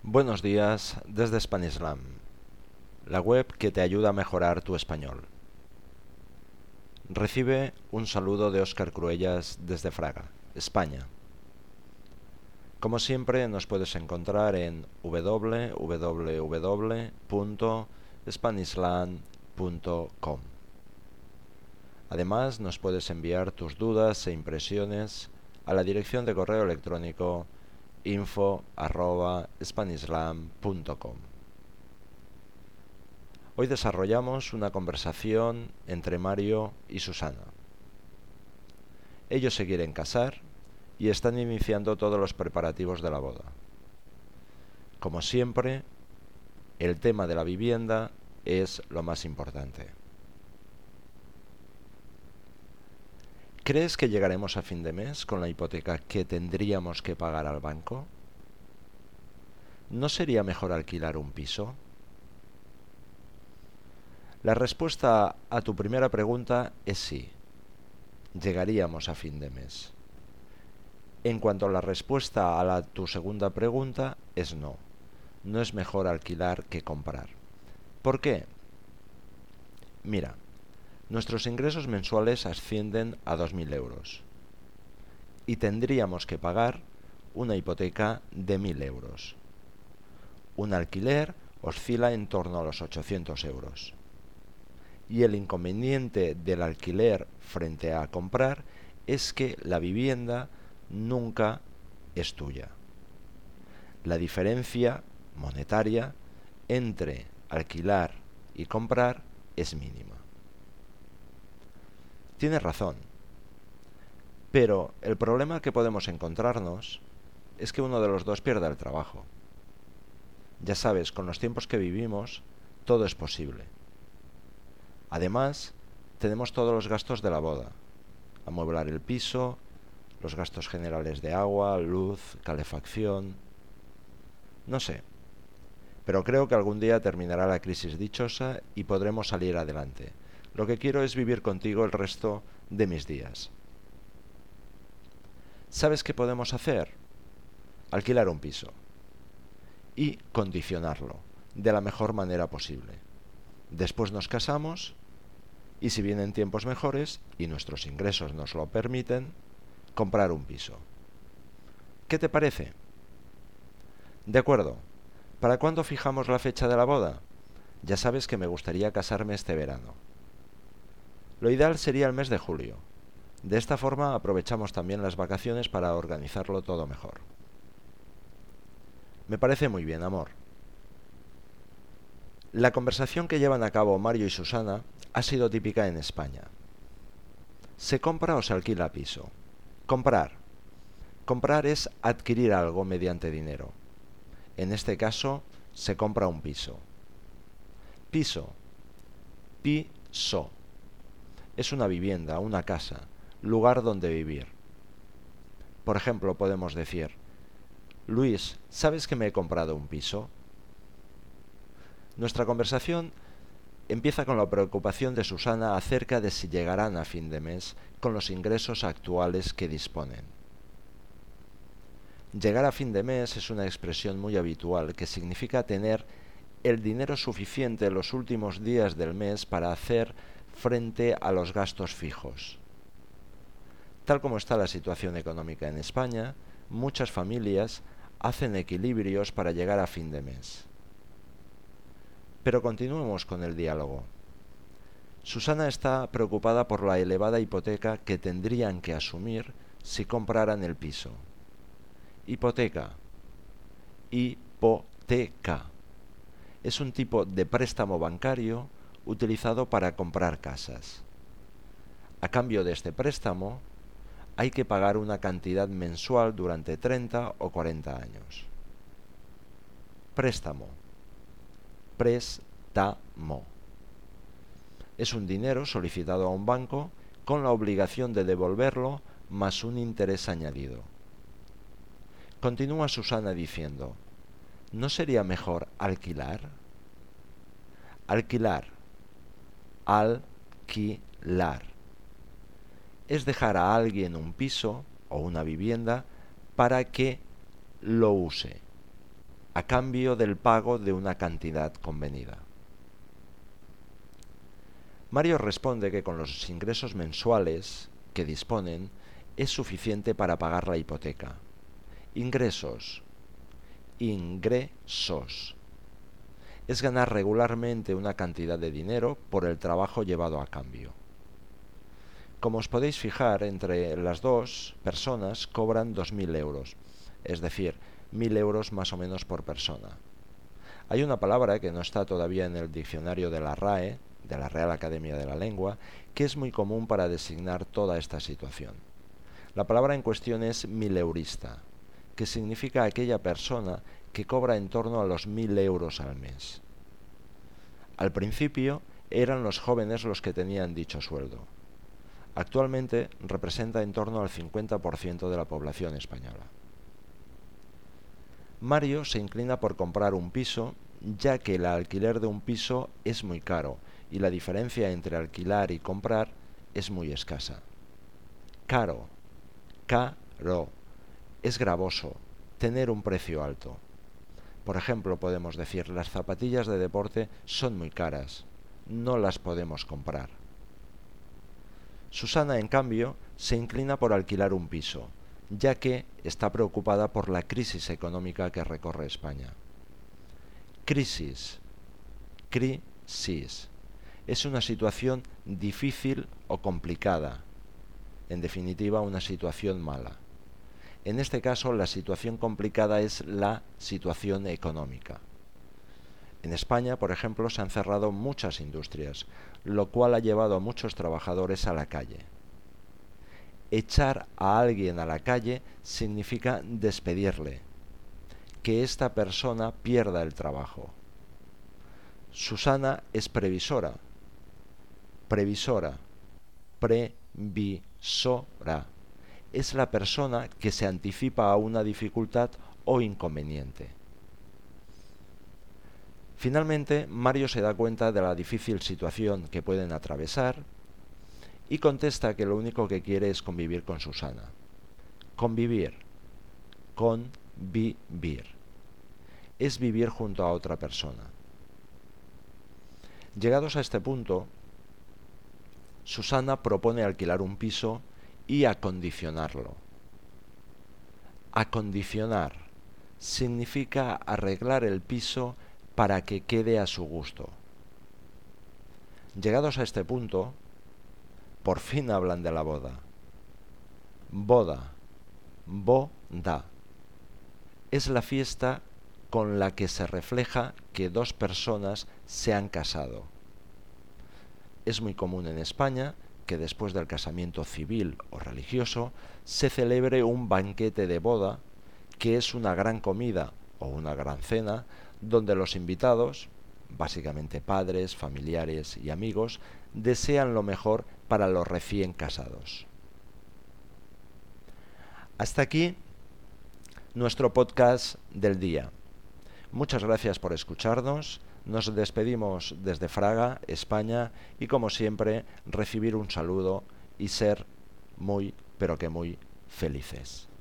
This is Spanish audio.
Buenos días desde Spanislam, la web que te ayuda a mejorar tu español. Recibe un saludo de Óscar Cruellas desde Fraga, España. Como siempre, nos puedes encontrar en www.spanislam.com. Además, nos puedes enviar tus dudas e impresiones a la dirección de correo electrónico info@spanislam.com. Hoy desarrollamos una conversación entre Mario y Susana. Ellos se quieren casar y están iniciando todos los preparativos de la boda. Como siempre, el tema de la vivienda es lo más importante. ¿Crees que llegaremos a fin de mes con la hipoteca que tendríamos que pagar al banco? ¿No sería mejor alquilar un piso? La respuesta a tu primera pregunta es sí. Llegaríamos a fin de mes. En cuanto a la respuesta a tu segunda pregunta, es no. No es mejor alquilar que comprar. ¿Por qué? Mira, nuestros ingresos mensuales ascienden a 2.000 euros y tendríamos que pagar una hipoteca de 1.000 euros. Un alquiler oscila en torno a los 800 euros. Y el inconveniente del alquiler frente a comprar es que la vivienda nunca es tuya. La diferencia monetaria entre alquilar y comprar es mínima. Tienes razón, pero el problema que podemos encontrarnos es que uno de los dos pierda el trabajo. Ya sabes, con los tiempos que vivimos, todo es posible. Además, tenemos todos los gastos de la boda: amueblar el piso, los gastos generales de agua, luz, calefacción. No sé, pero creo que algún día terminará la crisis dichosa y podremos salir adelante. Lo que quiero es vivir contigo el resto de mis días. ¿Sabes qué podemos hacer? Alquilar un piso y condicionarlo de la mejor manera posible. Después nos casamos y, si vienen tiempos mejores y nuestros ingresos nos lo permiten, comprar un piso. ¿Qué te parece? De acuerdo. ¿Para cuándo fijamos la fecha de la boda? Ya sabes que me gustaría casarme este verano. Lo ideal sería el mes de julio. De esta forma aprovechamos también las vacaciones para organizarlo todo mejor. Me parece muy bien, amor. La conversación que llevan a cabo Mario y Susana ha sido típica en España. ¿Se compra o se alquila piso? Comprar. Comprar es adquirir algo mediante dinero. En este caso, se compra un piso. Piso. Piso. Es una vivienda, una casa, lugar donde vivir. Por ejemplo, podemos decir: Luis, ¿sabes que me he comprado un piso? Nuestra conversación empieza con la preocupación de Susana acerca de si llegarán a fin de mes con los ingresos actuales que disponen. Llegar a fin de mes es una expresión muy habitual que significa tener el dinero suficiente en los últimos días del mes para hacer frente a los gastos fijos. Tal como está la situación económica en España, muchas familias hacen equilibrios para llegar a fin de mes. Pero continuemos con el diálogo. Susana está preocupada por la elevada hipoteca que tendrían que asumir si compraran el piso. Hipoteca. Hipoteca. Es un tipo de préstamo bancario utilizado para comprar casas. A cambio de este préstamo, hay que pagar una cantidad mensual durante 30 o 40 años. Préstamo. Préstamo. Es un dinero solicitado a un banco con la obligación de devolverlo más un interés añadido. Continúa Susana diciendo: ¿no sería mejor alquilar? Alquilar. Alquilar. Es dejar a alguien un piso o una vivienda para que lo use. a cambio del pago de una cantidad convenida. Mario responde que con los ingresos mensuales que disponen es suficiente para pagar la hipoteca. Ingresos. Es ganar regularmente una cantidad de dinero por el trabajo llevado a cambio. Como os podéis fijar, entre las dos personas cobran 2.000 euros, es decir, 1.000 euros más o menos por persona. Hay una palabra que no está todavía en el diccionario de la RAE, de la Real Academia de la Lengua, que es muy común para designar toda esta situación. La palabra en cuestión es mileurista, que significa aquella persona que cobra en torno a los 1.000 euros al mes. Al principio eran los jóvenes los que tenían dicho sueldo. Actualmente representa en torno al 50% de la población española. Mario se inclina por comprar un piso, ya que el alquiler de un piso es muy caro y la diferencia entre alquilar y comprar es muy escasa. Caro, es gravoso, tener un precio alto. Por ejemplo, podemos decir, las zapatillas de deporte son muy caras, no las podemos comprar. Susana, en cambio, se inclina por alquilar un piso, ya que está preocupada por la crisis económica que recorre España. Crisis. Es una situación difícil o complicada. En definitiva, una situación mala. En este caso, la situación complicada es la situación económica. En España, por ejemplo, se han cerrado muchas industrias, lo cual ha llevado a muchos trabajadores a la calle. Echar a alguien a la calle significa despedirle, que esta persona pierda el trabajo. Susana es previsora. Es la persona que se anticipa a una dificultad o inconveniente. Finalmente, Mario se da cuenta de la difícil situación que pueden atravesar y contesta que lo único que quiere es convivir con Susana. Convivir. Es vivir junto a otra persona. Llegados a este punto, Susana propone alquilar un piso y acondicionarlo. Acondicionar significa arreglar el piso para que quede a su gusto. Llegados a este punto, por fin hablan de la boda. Boda. Es la fiesta con la que se refleja que dos personas se han casado. Es muy común en España que después del casamiento civil o religioso se celebre un banquete de boda, que es una gran comida o una gran cena donde los invitados, básicamente padres, familiares y amigos, desean lo mejor para los recién casados. Hasta aquí nuestro podcast del día. Muchas gracias por escucharnos. Nos despedimos desde Fraga, España, y como siempre, recibir un saludo y ser muy, pero que muy felices.